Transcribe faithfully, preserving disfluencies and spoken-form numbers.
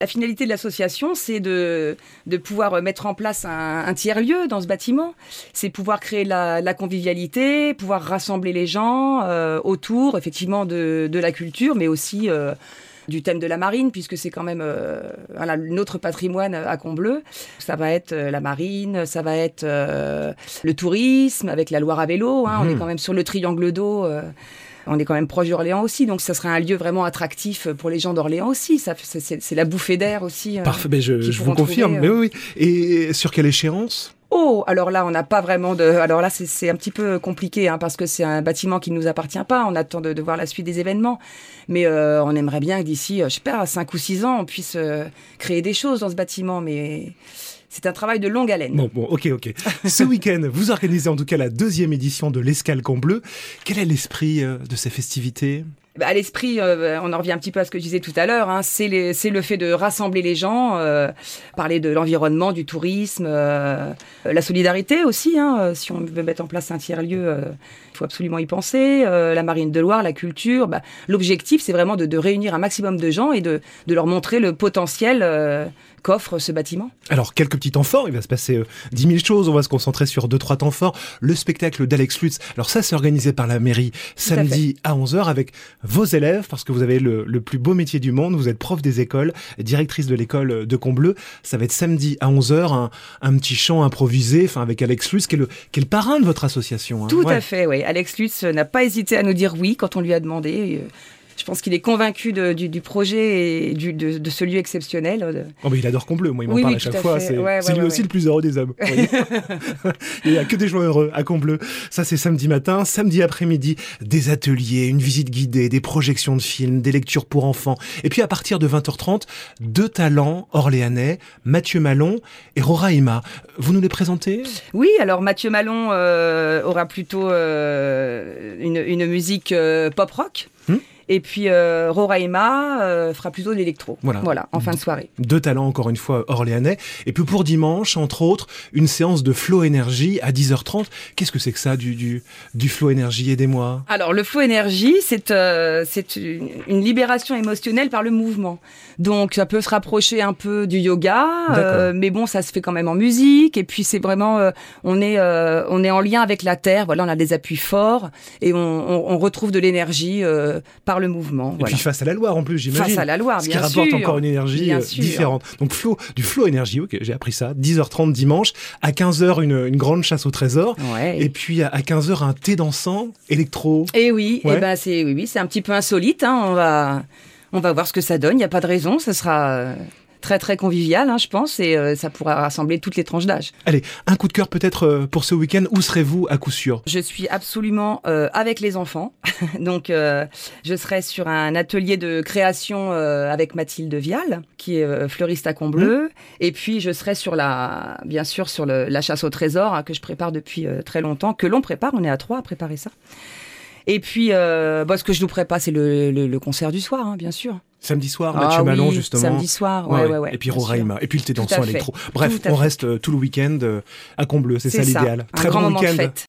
La finalité de l'association, c'est de, de pouvoir mettre en place un, un tiers-lieu dans ce bâtiment. C'est pouvoir créer la, la convivialité, pouvoir rassembler les gens euh, autour, effectivement, de, de la culture, mais aussi euh, du thème de la marine, puisque c'est quand même euh, voilà, notre patrimoine à Combleu. Ça va être euh, la marine, ça va être euh, le tourisme, avec la Loire à vélo. Hein, mmh. On est quand même sur le triangle d'eau. Euh, On est quand même proche d'Orléans aussi, donc ça serait un lieu vraiment attractif pour les gens d'Orléans aussi. Ça, c'est, c'est, c'est la bouffée d'air aussi. Euh, Parfait, mais je, je vous confirme. Trouver, euh... Mais oui, oui. Et sur quelle échéance ? Oh, alors là, on n'a pas vraiment de... Alors là, c'est, c'est un petit peu compliqué, hein, parce que c'est un bâtiment qui ne nous appartient pas. On attend de, de voir la suite des événements. Mais euh, on aimerait bien que d'ici, je sais pas, cinq ou six ans, on puisse euh, créer des choses dans ce bâtiment, mais... C'est un travail de longue haleine. Bon, bon, ok, ok. Ce week-end, vous organisez en tout cas la deuxième édition de l'Escale Combleu. Quel est l'esprit euh, de ces festivités ? Bah, à l'esprit, euh, on en revient un petit peu à ce que je disais tout à l'heure, hein, c'est, les, c'est le fait de rassembler les gens, euh, parler de l'environnement, du tourisme, euh, la solidarité aussi. Hein, si on veut mettre en place un tiers-lieu, euh, il faut absolument y penser. Euh, la marine de Loire, la culture. Bah, l'objectif, c'est vraiment de, de réunir un maximum de gens et de, de leur montrer le potentiel euh, qu'offre ce bâtiment. Alors, quelques petits temps forts, il va se passer euh, dix mille choses, on va se concentrer sur deux, trois temps forts. Le spectacle d'Alex Lutz, alors ça, c'est organisé par la mairie samedi à, à onze heures avec vos élèves, parce que vous avez le, le plus beau métier du monde, vous êtes prof des écoles, directrice de l'école de Combleu. Ça va être samedi à onze heures, un, un petit chant improvisé, enfin avec Alex Lutz, qui est le, qui est le parrain de votre association. Hein. Tout ouais. à fait, oui. Alex Lutz n'a pas hésité à nous dire oui quand on lui a demandé. Je pense qu'il est convaincu de, du, du projet et du, de, de ce lieu exceptionnel. Oh, mais il adore Combleu, moi il m'en oui, parle oui, à chaque à fois. Fait. C'est, ouais, c'est ouais, lui ouais, aussi ouais. le plus heureux des hommes. Il n'y a que des gens heureux à Combleu. Ça, c'est samedi matin. Samedi après-midi, des ateliers, une visite guidée, des projections de films, des lectures pour enfants. Et puis à partir de vingt heures trente, deux talents orléanais, Mathieu Malon et Roraima. Vous nous les présentez ? Oui, alors Mathieu Malon euh, aura plutôt euh, une, une musique euh, pop-rock. Hum Et puis euh, Roraima euh, fera plutôt de l'électro, voilà. voilà, en fin de soirée. Deux talents, encore une fois, orléanais. Et puis pour dimanche, entre autres, une séance de Flow Énergie à dix heures trente. Qu'est-ce que c'est que ça, du, du, du Flow Énergie ? Aidez-moi. Alors, le Flow Énergie, c'est, euh, c'est une, une libération émotionnelle par le mouvement. Donc, ça peut se rapprocher un peu du yoga, euh, mais bon, ça se fait quand même en musique. Et puis, c'est vraiment, euh, on est, euh, on est en lien avec la terre. Voilà, on a des appuis forts et on, on, on retrouve de l'énergie euh, par le mouvement. Et voilà. puis face à la Loire en plus, j'imagine. Face à la Loire, bien sûr. Ce qui rapporte encore une énergie euh, différente. Donc flow, du Flow Énergie, ok, j'ai appris ça. dix heures trente dimanche, à quinze heures une, une grande chasse au trésor. Ouais. Et puis à quinze heures un thé dansant électro. Et oui, ouais. et ben c'est oui, oui, c'est un petit peu insolite. Hein, on va, on va voir ce que ça donne. Il n'y a pas de raison, ça sera très très convivial, hein, je pense, et euh, ça pourra rassembler toutes les tranches d'âge. Allez, un coup de cœur peut-être euh, pour ce week-end. Où serez-vous à coup sûr ? Je suis absolument euh, avec les enfants. Donc, euh, je serai sur un atelier de création euh, avec Mathilde Vial, qui est euh, fleuriste à Combleu. Mmh. Et puis, je serai sur la, bien sûr, sur le, la chasse au trésor, hein, que je prépare depuis euh, très longtemps, que l'on prépare. On est à trois à préparer ça. Et puis, euh, bah, ce que je ne louperai pas, c'est le, le, le concert du soir, hein, bien sûr. Samedi soir, ah, Mathieu oui, Malon, justement. Samedi soir, ouais, ouais, ouais. ouais et puis Roraima. Et puis le thé dansant électro. Tout Bref, on reste euh, tout le week-end euh, à Combleu. C'est, c'est ça, ça l'idéal. Un Très grand bon moment week-end. De fête.